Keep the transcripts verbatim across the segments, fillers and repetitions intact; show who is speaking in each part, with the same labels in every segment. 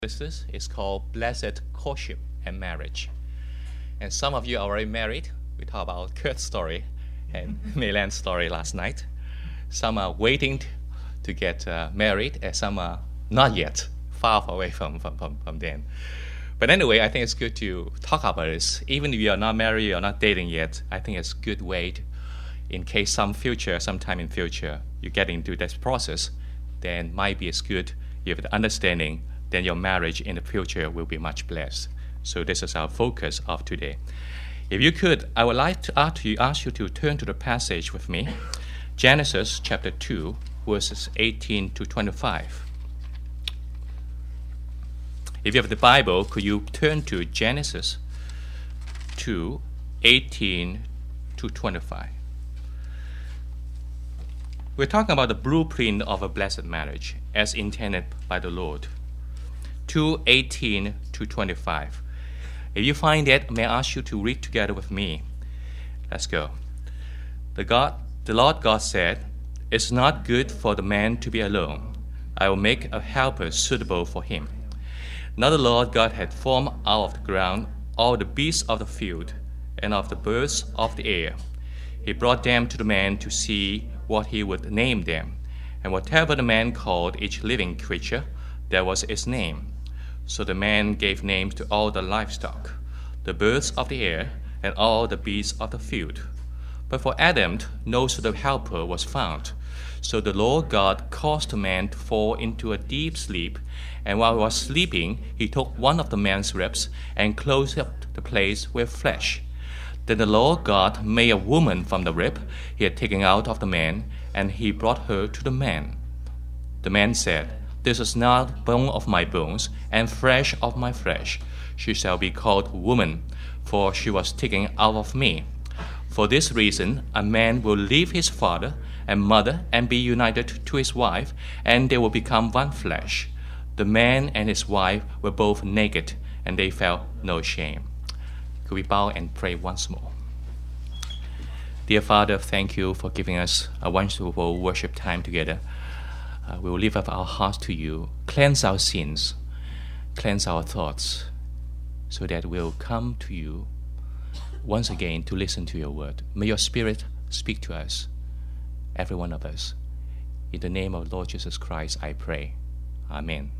Speaker 1: This is called Blessed Courtship and Marriage. And some of you are already married. We talked about Kurt's story and Milan's story last night. Some are waiting to get uh, married, and some are not yet, far, far away from, from, from, from them. But anyway, I think it's good to talk about this. Even if you are not married, you are not dating yet, I think it's a good way to, in case some future, sometime in future, you get into this process, then might be as good you have the understanding, then your marriage in the future will be much blessed. So this is our focus of today. If you could, I would like to ask you, ask you to turn to the passage with me, Genesis chapter two, verses eighteen to twenty-five. If you have the Bible, could you turn to Genesis two, eighteen to twenty-five? We're talking about the blueprint of a blessed marriage as intended by the Lord. two, eighteen to twenty-five. If you find that, may I ask you to read together with me? Let's go. The God, the Lord God said, "It's not good for the man to be alone. I will make a helper suitable for him." Now the Lord God had formed out of the ground all the beasts of the field and of the birds of the air. He brought them to the man to see what he would name them. And whatever the man called each living creature, that was its name. So the man gave names to all the livestock, the birds of the air, and all the beasts of the field. But for Adam no suitable helper was found. So the Lord God caused the man to fall into a deep sleep, and while he was sleeping, he took one of the man's ribs and closed up the place with flesh. Then the Lord God made a woman from the rib he had taken out of the man, and he brought her to the man. The man said, "This is not bone of my bones and flesh of my flesh. She shall be called woman, for she was taken out of me. For this reason, a man will leave his father and mother and be united to his wife, and they will become one flesh. The man and his wife were both naked, and they felt no shame." Could we bow and pray once more? Dear Father, thank you for giving us a wonderful worship time together. Uh, we will lift up our hearts to you, cleanse our sins, cleanse our thoughts, so that we'll come to you once again to listen to your word. May your Spirit speak to us, every one of us. In the name of Lord Jesus Christ, I pray. Amen.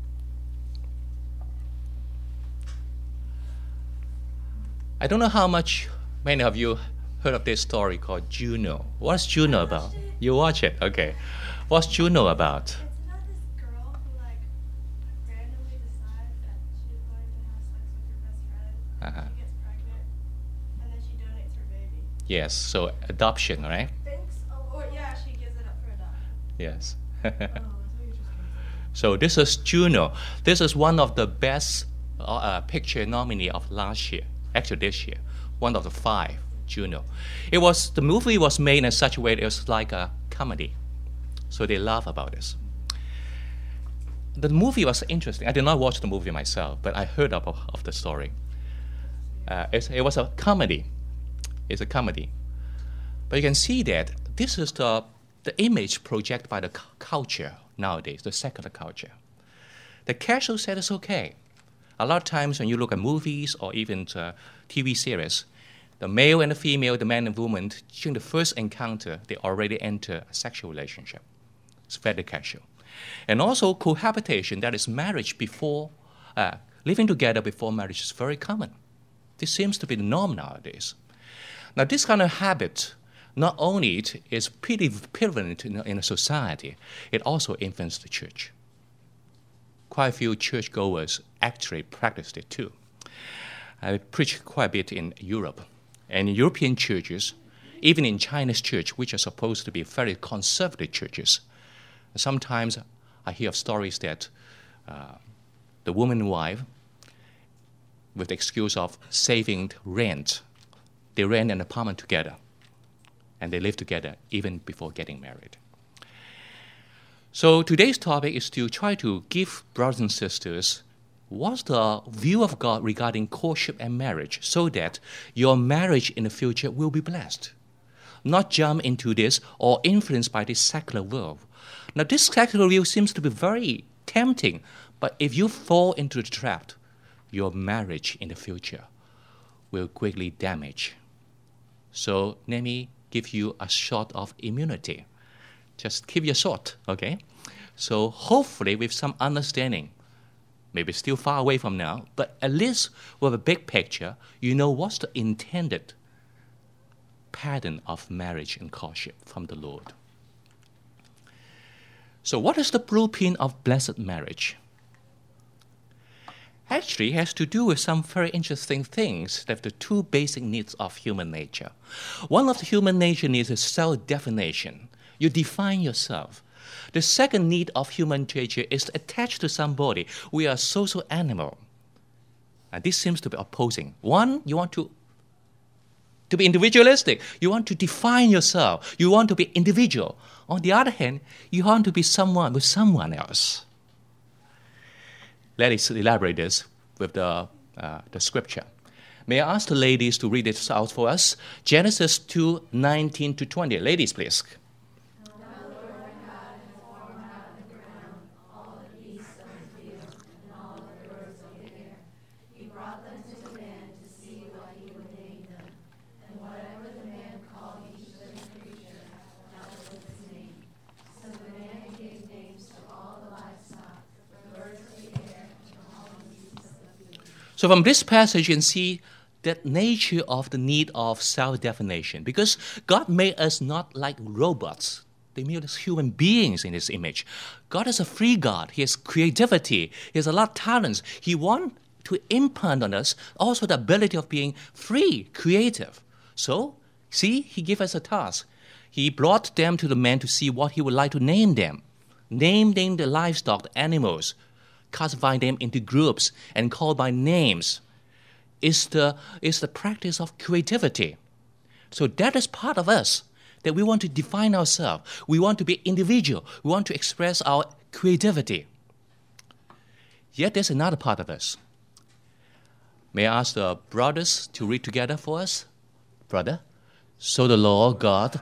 Speaker 1: I don't know how much many of you heard of this story called Juno. What's Juno about? You watch it, okay. What's Juno about?
Speaker 2: It's about this girl who like randomly decides that she's going to have sex with her best friend.
Speaker 1: Uh-huh.
Speaker 2: She gets pregnant, and then she donates her baby.
Speaker 1: Yes, so adoption, right?
Speaker 2: Thanks. Oh, or yeah, she gives it up for adoption.
Speaker 1: Yes.
Speaker 2: Oh, that's what you're just saying.
Speaker 1: So this is Juno. This is one of the best uh, uh, picture nominee of last year. Actually, this year, one of the five, Juno. It was the movie was made in such a way it was like a comedy, so they laugh about this. The movie was interesting. I did not watch the movie myself, but I heard of, of the story. Uh, it's, it was a comedy. It's a comedy, but you can see that this is the the image projected by the cu- culture nowadays, the secular culture. The casual said it's okay. A lot of times when you look at movies or even uh, T V series, the male and the female, the man and woman, during the first encounter, they already enter a sexual relationship. It's very casual. And also cohabitation, that is marriage before, uh, living together before marriage is very common. This seems to be the norm nowadays. Now this kind of habit, not only it is pretty prevalent in, in a society, it also influences the church. Quite a few churchgoers actually practiced it too. I preached quite a bit in Europe. And in European churches, even in Chinese church, which are supposed to be very conservative churches, sometimes I hear of stories that uh, the woman and wife, with the excuse of saving rent, they rent an apartment together, and they live together even before getting married. So today's topic is to try to give brothers and sisters what's the view of God regarding courtship and marriage, so that your marriage in the future will be blessed. Not jump into this or influenced by this secular world. Now this secular view seems to be very tempting, But if you fall into the trap, your marriage in the future will greatly damage. So let me give you a shot of immunity. Just keep your shot, okay? So hopefully with some understanding, maybe still far away from now, but at least with a big picture, you know what's the intended pattern of marriage and courtship from the Lord. So what is the blueprint of blessed marriage? Actually, it has to do with some very interesting things that are the two basic needs of human nature. One of the human nature needs is self-definition. You define yourself. The second need of human nature is to attach to somebody. We are a social animal. And this seems to be opposing. One, you want to, to be individualistic. You want to define yourself. You want to be individual. On the other hand, you want to be someone with someone else. Let us elaborate this with the, uh, the scripture. May I ask the ladies to read this out for us? Genesis two, nineteen to twenty. Ladies, please. So from this passage, you can see that nature of the need of self-definition. Because God made us not like robots. They made us human beings in His image. God is a free God. He has creativity. He has a lot of talents. He wants to implant on us also the ability of being free, creative. So, see, He gave us a task. He brought them to the man to see what He would like to name them. Name them the livestock, the animals. Classify them into groups and call by names is the, is the practice of creativity. So that is part of us, that we want to define ourselves. We want to be individual. We want to express our creativity. Yet there's another part of us. May I ask the brothers to read together for us? Brother, so the Lord God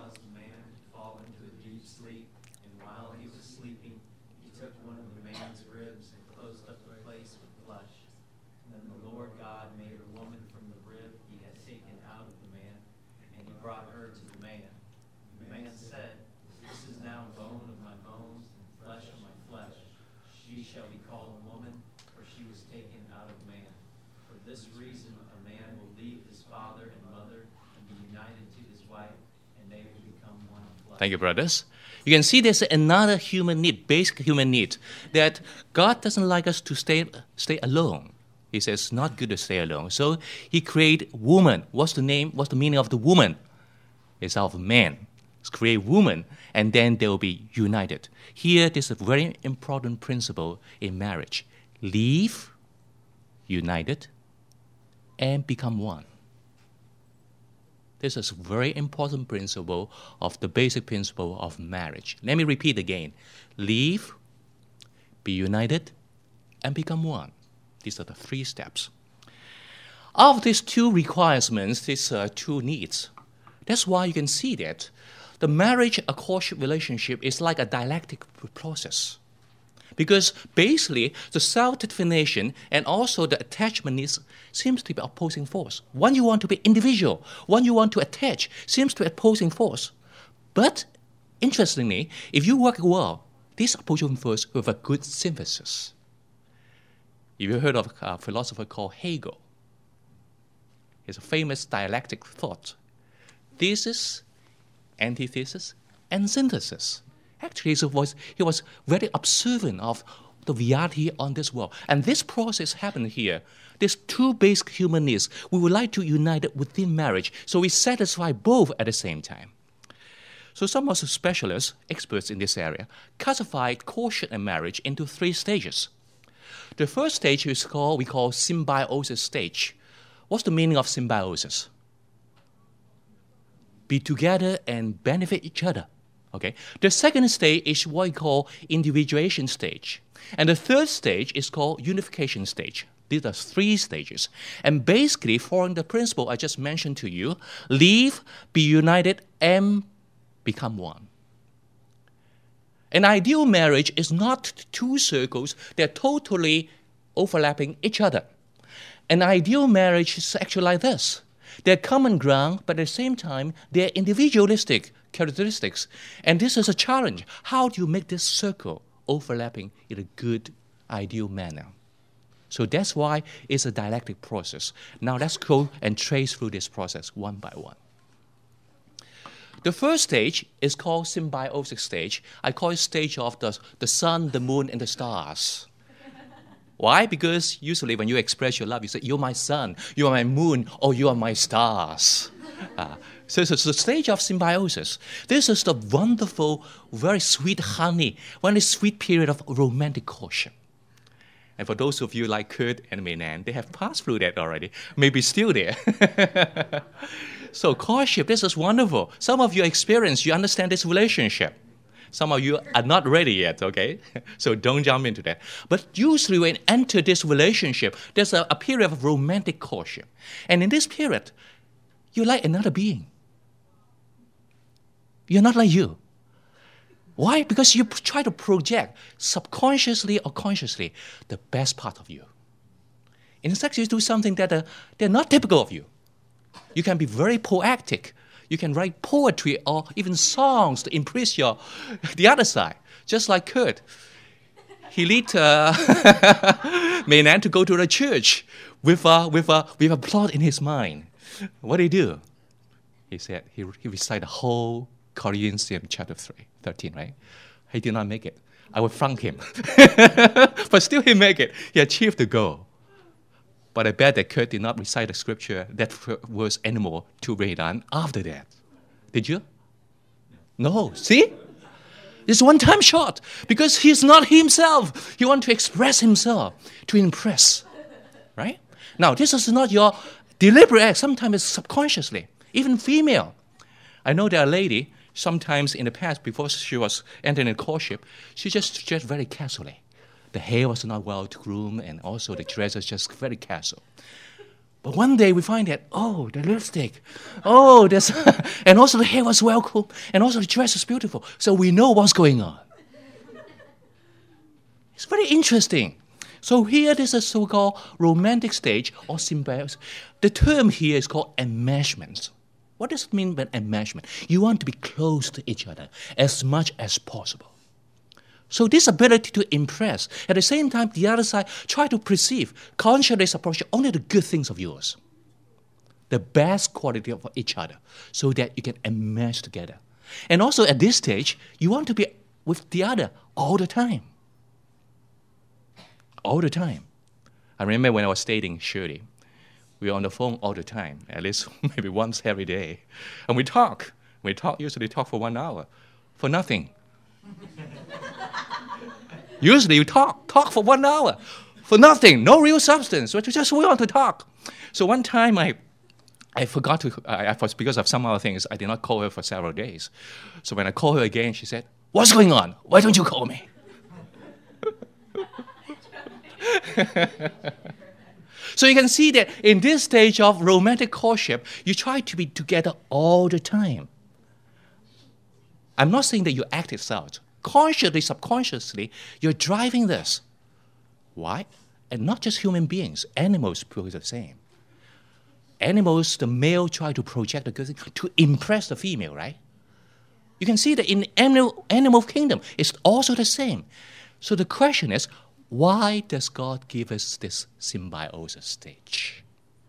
Speaker 1: Thank you, brothers. You can see there's another human need, basic human need, that God doesn't like us to stay, stay alone. He says it's not good to stay alone. So He created woman. What's the name? What's the meaning of the woman? It's of man. It's create woman, and then they will be united. Here, there's a very important principle in marriage. Leave, united, and become one. This is a very important principle of the basic principle of marriage. Let me repeat again. Leave, be united, and become one. These are the three steps. Of these two requirements, these uh, two needs, that's why you can see that the marriage, a courtship relationship is like a dialectic process. Because basically, the self-definition and also the attachment needs seems to be opposing force. One you want to be individual, one you want to attach, seems to be opposing force. But interestingly, if you work well, this opposing force with a good synthesis. If you heard of a philosopher called Hegel, he's a famous dialectic thought. Thesis, antithesis, and synthesis. Actually, he was, he was very observant of the reality on this world. And this process happened here. There's two basic human needs. We would like to unite it within marriage, so we satisfy both at the same time. So some of the specialists, experts in this area, classified courtship and marriage into three stages. The first stage is called, we call symbiosis stage. What's the meaning of symbiosis? Be together and benefit each other. Okay. The second stage is what we call individuation stage. And the third stage is called unification stage. These are three stages. And basically, following the principle I just mentioned to you, leave, be united, and become one. An ideal marriage is not two circles that are totally overlapping each other. An ideal marriage is actually like this. They're common ground, but at the same time, they're individualistic characteristics. And this is a challenge. How do you make this circle overlapping in a good, ideal manner? So that's why it's a dialectic process. Now let's go and trace through this process one by one. The first stage is called symbiotic stage. I call it stage of the, the sun, the moon, and the stars. Why? Because usually when you express your love, you say, you're my sun, you are my moon, or you are my stars. Uh, so it's the stage of symbiosis. This is the wonderful, very sweet honey, one sweet period of romantic courtship. And for those of you like Kurt and Mei Nan, they have passed through that already, maybe still there. So courtship, this is wonderful. Some of you experience, you understand this relationship. Some of you are not ready yet, okay? So don't jump into that. But usually when you enter this relationship, there's a, a period of romantic courtship. And in this period, you like another being. You're not like you. Why? Because you try to project subconsciously or consciously the best part of you. In fact, you do something that uh, they're not typical of you. You can be very poetic. You can write poetry or even songs to impress your the other side. Just like Kurt. He led uh, Mei Nan to go to the church with a, with, a, with a plot in his mind. What did he do? He said, he, he recited the whole Corinthians chapter three, thirteen, right? He did not make it. I would flunk him. But still he made it. He achieved the goal. But I bet that Kurt did not recite the scripture that was animal to Mei Nan after that. Did you? No. See? It's one time shot because he's not himself. He wants to express himself, to impress. Right? Now, this is not your deliberate act. Sometimes it's subconsciously. Even female. I know there are ladies, sometimes in the past, before she was entering a courtship, she just dressed very casually. The hair was not well groomed, and also the dress was just very casual. But one day we find that, oh, the lipstick, oh, there's, and also the hair was well groomed, and also the dress is beautiful. So we know what's going on. It's very interesting. So here, this is a so-called romantic stage or symbiosis. The term here is called enmeshment. What does it mean by enmeshment? You want to be close to each other as much as possible. So this ability to impress, at the same time, the other side try to perceive, consciously approach only the good things of yours, the best quality of each other, so that you can enmesh together. And also at this stage, you want to be with the other all the time. All the time. I remember when I was dating Shirley, we were on the phone all the time, at least maybe once every day. And we talk. We talk, usually talk for one hour, for nothing. Usually you talk, talk for one hour, for nothing, no real substance, but you just want to talk. So one time I I forgot to, I, I was, because of some other things, I did not call her for several days. So when I called her again, she said, what's going on? Why don't you call me? So you can see that in this stage of romantic courtship, you try to be together all the time. I'm not saying that you act this out. Consciously, subconsciously, you're driving this. Why? And not just human beings. Animals do the same. Animals, the male try to project the good thing to impress the female, right? You can see that in animal, animal kingdom, it's also the same. So the question is, why does God give us this symbiosis stage?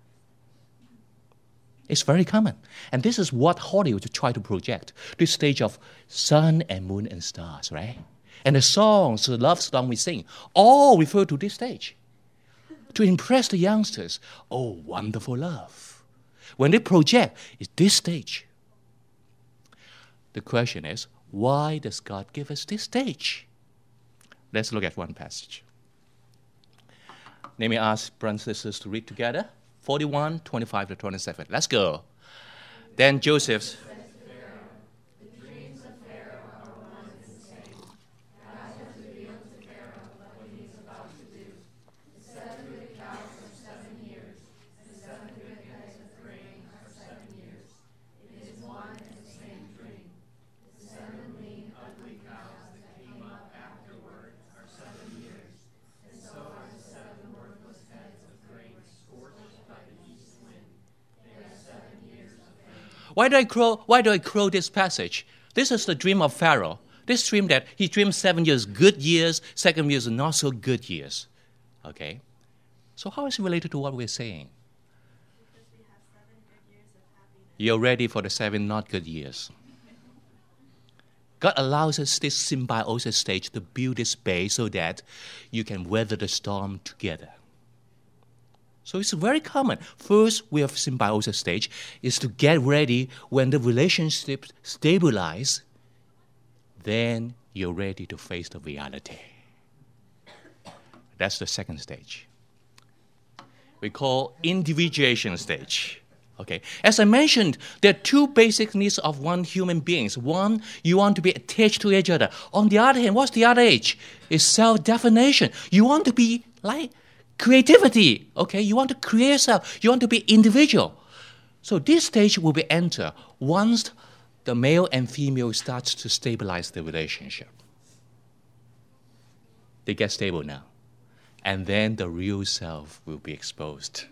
Speaker 1: It's very common. And this is what Hollywood try to project, this stage of sun and moon and stars, right? And the songs, the love song we sing, all refer to this stage. To impress the youngsters, oh, wonderful love. When they project, it's this stage. The question is, why does God give us this stage? Let's look at one passage. Let me ask brothers and sisters to read together. forty-one, twenty-five to twenty-seven. Let's go. Then Joseph's Why do I quote, why do I quote this passage? This is the dream of Pharaoh. This dream that he dreamed seven years good years, second years not so good years. Okay? So how is it related to what we're saying?
Speaker 2: Because we have seven good years of happiness.
Speaker 1: You're ready for the seven not good years. God allows us this symbiosis stage to build this base so that you can weather the storm together. So it's very common. First, we have symbiosis stage is to get ready when the relationship stabilize. Then you're ready to face the reality. That's the second stage. We call individuation stage. Okay. As I mentioned, there are two basic needs of one human being. One, you want to be attached to each other. On the other hand, what's the other age? It's self-definition. You want to be like creativity. Okay. You want to create yourself. You want to be individual. So this stage will be entered once the male and female starts to stabilize the relationship. They get stable now. And then the real self will be exposed.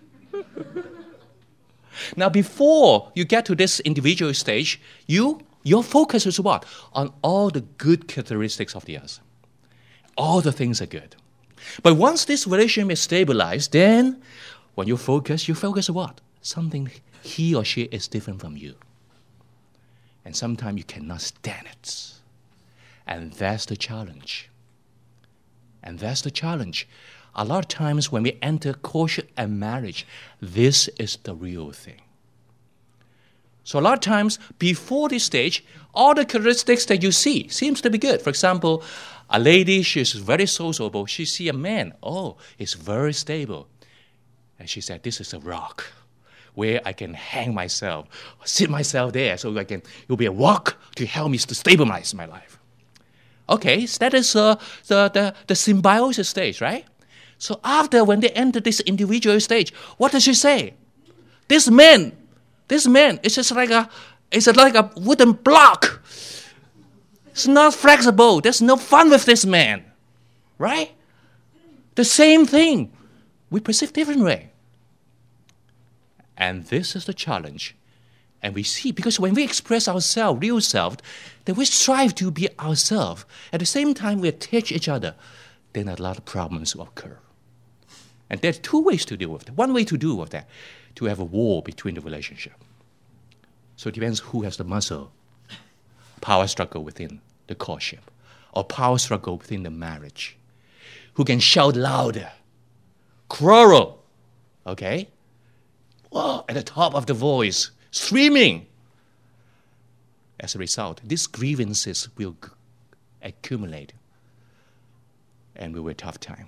Speaker 1: Now, before you get to this individual stage, you your focus is what? On all the good characteristics of the other. All the things are good. But once this relationship is stabilized, then when you focus, you focus on what? Something he or she is different from you. And sometimes you cannot stand it. And that's the challenge. And that's the challenge. A lot of times when we enter courtship and marriage, this is the real thing. So a lot of times before this stage, all the characteristics that you see seems to be good. For example, a lady, she's very sociable. She see a man, oh, he's very stable. And she said, this is a rock where I can hang myself, sit myself there so I can, it will be a rock to help me to stabilize my life. Okay, so that is uh, the, the, the symbiosis stage, right? So after, when they enter this individual stage, what does she say? This man, this man is just like a, it's like a wooden block. It's not flexible. There's no fun with this man, right? The same thing. We perceive different way. And this is the challenge. And we see, because when we express ourselves, real self, then we strive to be ourselves. At the same time, we attach each other. Then a lot of problems will occur. And there are two ways to deal with it. One way to deal with that, to have a war between the relationship. So it depends who has the muscle, power struggle within the courtship, or power struggle within the marriage. Who can shout louder, quarrel, okay? Whoa, at the top of the voice, screaming. As a result, these grievances will accumulate, and we will have a tough time.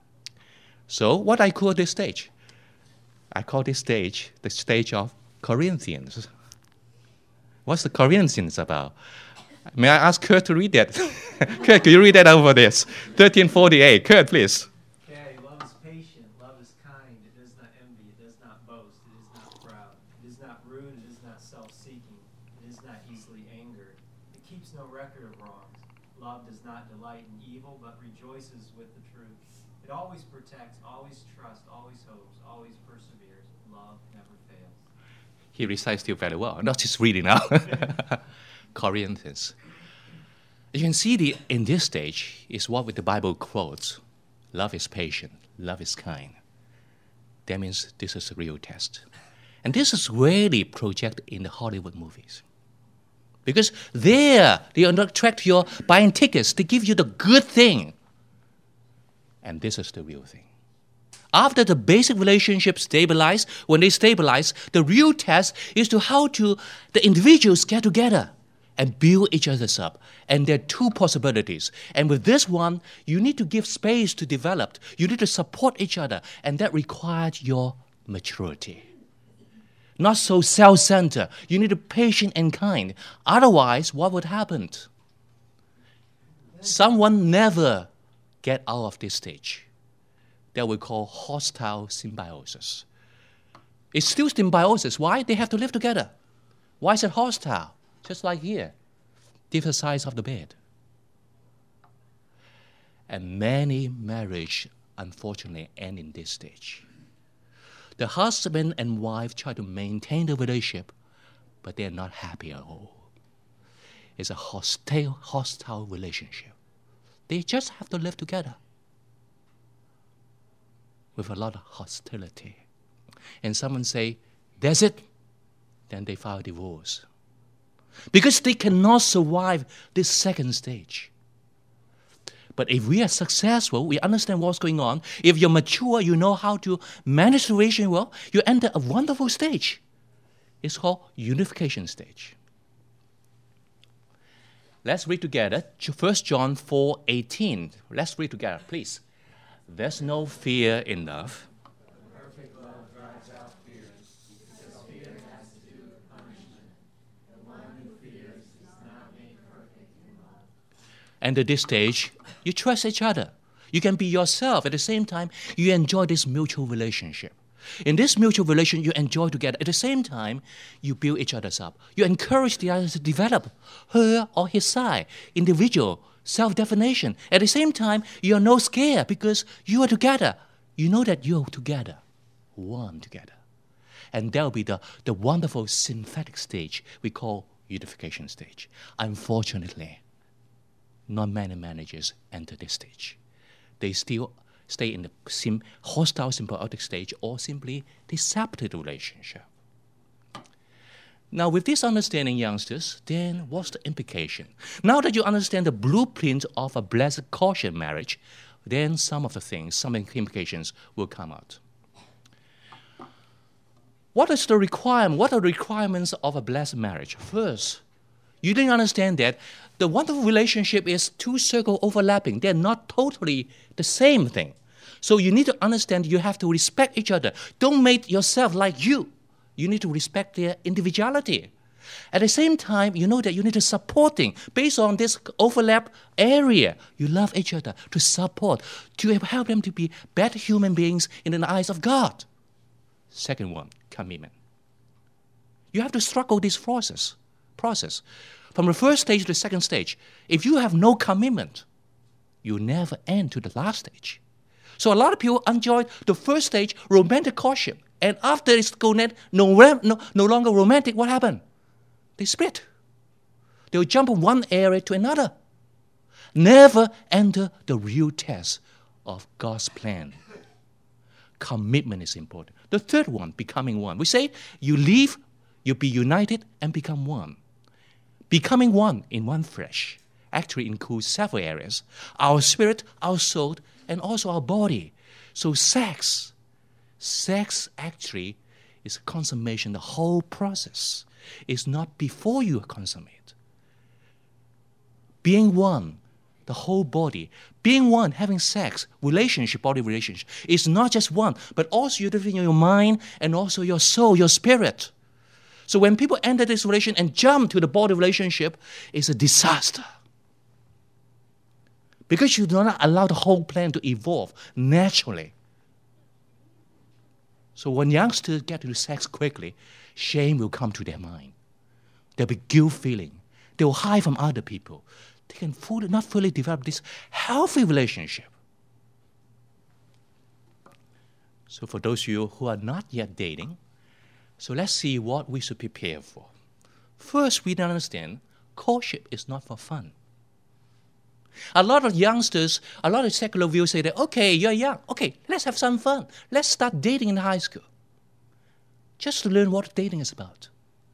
Speaker 1: So what I call this stage? I call this stage the stage of Corinthians. What's the Corinthians about? May I ask Kurt to read that? Kurt, can you read that over this? thirteen forty-eight. Kurt, please.
Speaker 3: Okay, love is patient, love is kind, it does not envy, it does not boast, it is not proud, it is not rude, it is not self-seeking, it is not easily angered, it keeps no record of wrongs. Love does not delight in evil, but rejoices with the truth. It always protects, always trusts, always hopes, always perseveres. Love never fails.
Speaker 1: He recites still very well, not just reading now. Corinthians. You can see the in this stage is what the Bible quotes. Love is patient, love is kind. That means this is a real test. And this is really projected in the Hollywood movies. Because there, they attract your buying tickets, they give you the good thing. And this is the real thing. After the basic relationship stabilize, when they stabilize, the real test is to how to the individuals get together and build each other up. And there are two possibilities. And with this one, you need to give space to develop. You need to support each other. And that requires your maturity. Not so self-centered. You need to be patient and kind. Otherwise, what would happen? Someone never get out of this stage. That we call hostile symbiosis. It's still symbiosis. Why? They have to live together. Why is it hostile? Just like here, different sides of the bed. And many marriages, unfortunately, end in this stage. The husband and wife try to maintain the relationship,
Speaker 4: but they're not happy at all. It's a hostile, hostile relationship. They just have to live together with a lot of hostility. And someone say, that's it. Then they file divorce. Because they cannot survive this second stage. But if we are successful, we understand what's going on. If you're mature, you know how to manage the relation well, you enter a wonderful stage. It's called unification stage. Let's read together First John four eighteen. Let's read together, please. There's no fear in love.
Speaker 3: Perfect love drives out fear, because fear has to do with punishment. The one who fears is not made perfect in love.
Speaker 4: And at this stage, you trust each other. You can be yourself. At the same time, you enjoy this mutual relationship. In this mutual relation, you enjoy together. At the same time, you build each other up. You encourage the other to develop her or his side, individual, self-definition. At the same time, you are no scared because you are together. You know that you're together, one together. And that will be the, the wonderful synthetic stage we call unification stage. Unfortunately, not many managers enter this stage. They still stay in the sim- hostile symbiotic stage, or simply they separate the relationship. Now, with this understanding, youngsters, then what's the implication? Now that you understand the blueprint of a blessed kosher marriage, then some of the things, some implications will come out. What is the requirement? What are the requirements of a blessed marriage? First, you didn't understand that the wonderful relationship is two circles overlapping. They're not totally the same thing. So you need to understand you have to respect each other. Don't make yourself like you. You need to respect their individuality. At the same time, you know that you need to supporting based on this overlap area. You love each other to support, to help them to be better human beings in the eyes of God. Second one, commitment. You have to struggle this process. process. From the first stage to the second stage, if you have no commitment, you never end to the last stage. So a lot of people enjoy the first stage, romantic courtship, and after it's go net, no, no, no longer romantic, what happened? They split. They'll jump from one area to another. Never enter the real test of God's plan. Commitment is important. The third one, becoming one. We say you leave, you be united, and become one. Becoming one in one flesh actually includes several areas. Our spirit, our soul, and also our body. So sex, sex actually is a consummation. The whole process is not before you consummate. Being one, the whole body. Being one, having sex, relationship, body relationship, is not just one, but also you're living in your mind and also your soul, your spirit. So when people enter this relation and jump to the body relationship, it's a disaster. Because you do not allow the whole plan to evolve naturally. So when youngsters get to sex quickly, shame will come to their mind. There'll be guilt feeling. They will hide from other people. They can fully, not fully develop this healthy relationship. So for those of you who are not yet dating, so let's see what we should prepare for. First, we don't understand courtship is not for fun. A lot of youngsters, a lot of secular views say that, okay, you're young. Okay, let's have some fun. Let's start dating in high school. Just to learn what dating is about.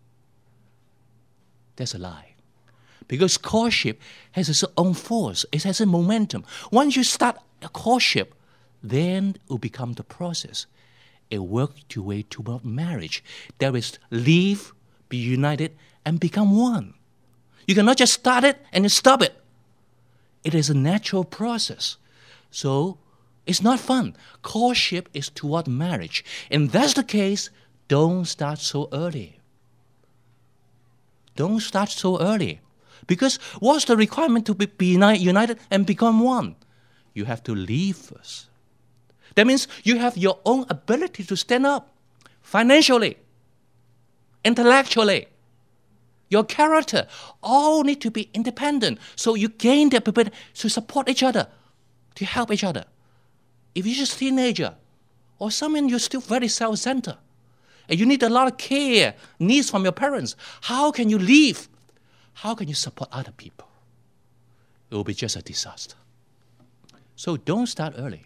Speaker 4: That's a lie. Because courtship has its own force. It has a momentum. Once you start a courtship, then it will become the process. It works your way toward marriage. There is leave, be united, and become one. You cannot just start it and then stop it. It is a natural process. So it's not fun. Courtship is toward marriage. And that's the case, don't start so early. Don't start so early. Because what's the requirement to be, be united and become one? You have to leave first. That means you have your own ability to stand up financially, intellectually. Your character all need to be independent. So you gain the ability to support each other, to help each other. If you're just a teenager, or someone you're still very self-centered, and you need a lot of care, needs from your parents. How can you live? How can you support other people? It will be just a disaster. So don't start early.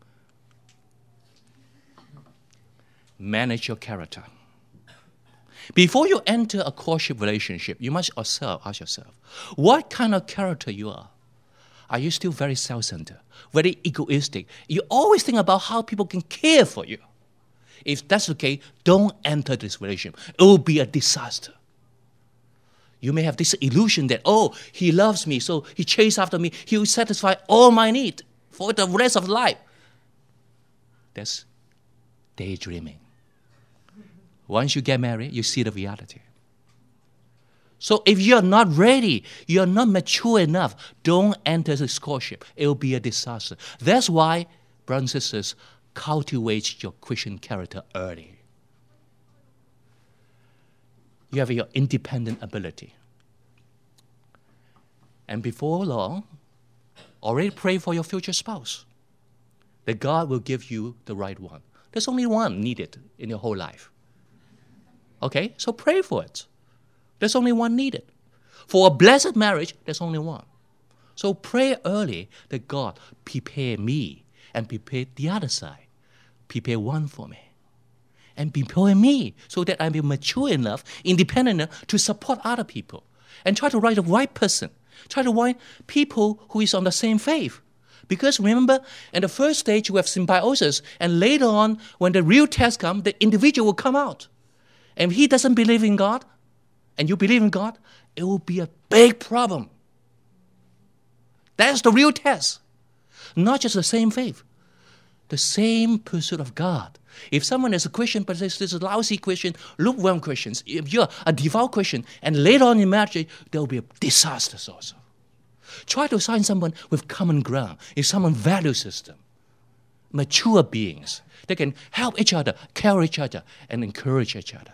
Speaker 4: Manage your character. Before you enter a courtship relationship, you must yourself ask yourself, what kind of character you are? Are you still very self-centered, very egoistic? You always think about how people can care for you. If that's the case, don't enter this relationship. It will be a disaster. You may have this illusion that, oh, he loves me, so he chases after me. He will satisfy all my needs for the rest of life. That's daydreaming. Once you get married, you see the reality. So if you're not ready, you're not mature enough, don't enter this courtship. It will be a disaster. That's why, brothers and sisters, cultivate your Christian character early. You have your independent ability. And before long, already pray for your future spouse, that God will give you the right one. There's only one needed in your whole life. Okay? So pray for it. There's only one needed. For a blessed marriage, there's only one. So pray early that God prepare me and prepare the other side. Prepare one for me. And prepare me so that I be mature enough, independent enough to support other people. And try to write the right person. Try to find people who is on the same faith. Because remember, in the first stage, you have symbiosis. And later on, when the real test comes, the individual will come out. And if he doesn't believe in God, and you believe in God, it will be a big problem. That's the real test. Not just the same faith. The same pursuit of God. If someone is a Christian, but this is a lousy Christian, lukewarm Christians, if you're a devout Christian, and later on in marriage, there will be a disaster also. Try to find someone with common ground, in someone value system. Mature beings. They can help each other, care each other, and encourage each other.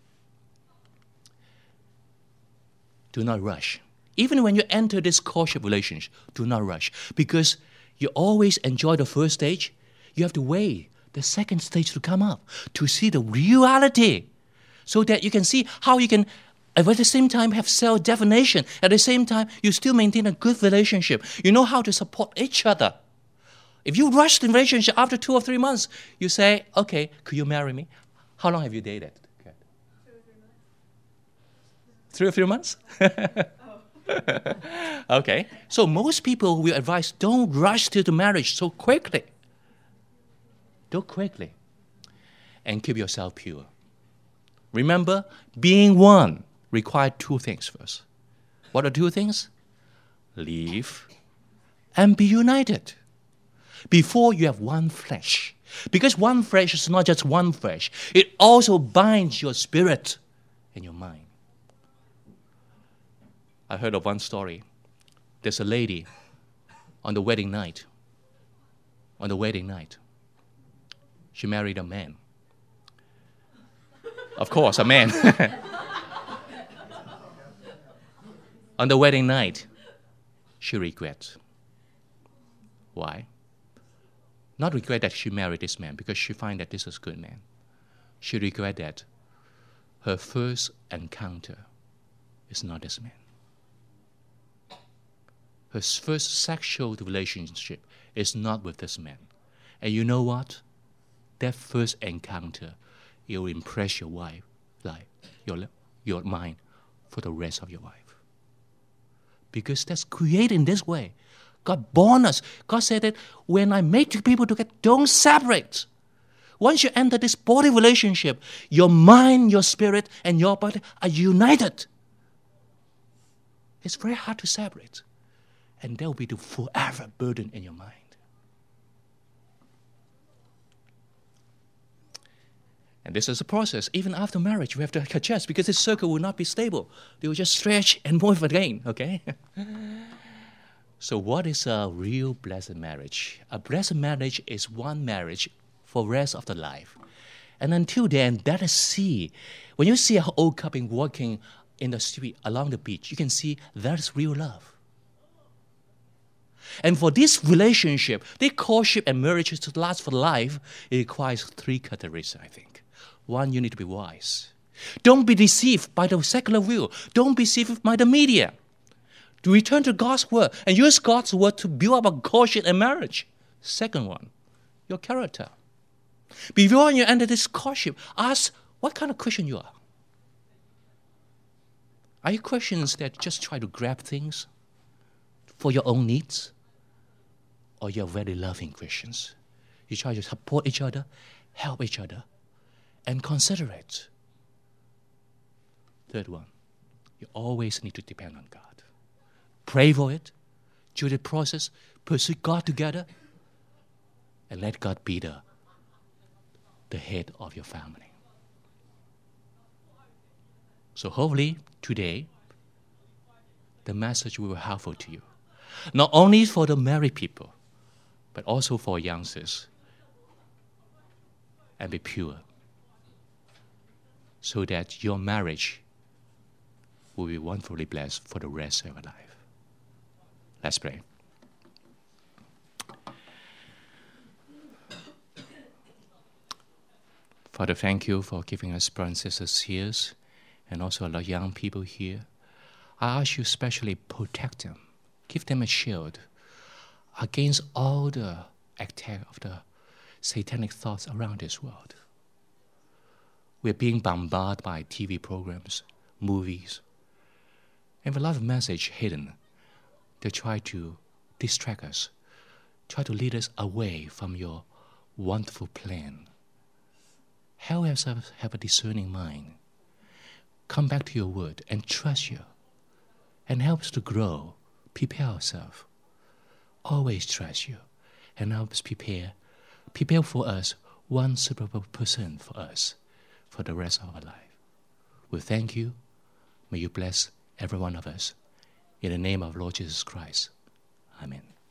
Speaker 4: Do not rush. Even when you enter this courtship relationship, do not rush. Because you always enjoy the first stage, you have to wait the second stage to come up to see the reality so that you can see how you can, at the same time, have self-definition. At the same time, you still maintain a good relationship. You know how to support each other. If you rush the relationship after two or three months, you say, okay, could you marry me? How long have you dated? Three or three months? Okay. So most people will advise, don't rush to the marriage so quickly. Do quickly. And keep yourself pure. Remember, being one requires two things first. What are two things? Live and be united. Before you have one flesh. Because one flesh is not just one flesh. It also binds your spirit and your mind. I heard of one story. There's a lady on the wedding night. On the wedding night, she married a man. Of course, a man. On the wedding night, she regrets. Why? Not regret that she married this man, because she finds that this is a good man. She regrets that her first encounter is not this man. Her first sexual relationship is not with this man. And you know what? That first encounter, it will impress your wife, like your, your mind, for the rest of your life. Because that's created in this way. God born us. God said that when I make two people together, don't separate. Once you enter this body relationship, your mind, your spirit, and your body are united. It's very hard to separate. And there will be the forever burden in your mind. And this is a process. Even after marriage, we have to adjust because this circle will not be stable. They will just stretch and move again, okay? So what is a real blessed marriage? A blessed marriage is one marriage for the rest of the life. And until then, let us see. When you see an old couple walking in the street along the beach, you can see that is real love. And for this relationship, this courtship and marriage to last for life, it requires three categories, I think. One, you need to be wise. Don't be deceived by the secular view. Don't be deceived by the media. To return to God's word and use God's word to build up a courtship and marriage. Second one, your character. Before you enter this courtship, ask what kind of Christian you are. Are you Christians that just try to grab things for your own needs? Or you're very loving Christians? You try to support each other, help each other, and considerate. Third one, you always need to depend on God. Pray for it, through the process, pursue God together, and let God be the, the head of your family. So hopefully today, the message will be helpful to you. Not only for the married people, but also for youngsters. And be pure, so that your marriage will be wonderfully blessed for the rest of your life. Let's pray. Father, thank you for giving us brothers and sisters here, and also a lot of young people here. I ask you especially protect them, give them a shield against all the attack of the satanic thoughts around this world. We're being bombarded by T V programs, movies, and a lot of message hidden. They try to distract us, try to lead us away from your wonderful plan. Help us have a discerning mind. Come back to your word and trust you, and help us to grow, prepare ourselves. Always trust you, and help us prepare Prepare for us one suitable person for us for the rest of our life. We thank you. May you bless every one of us. In the name of Lord Jesus Christ. Amen.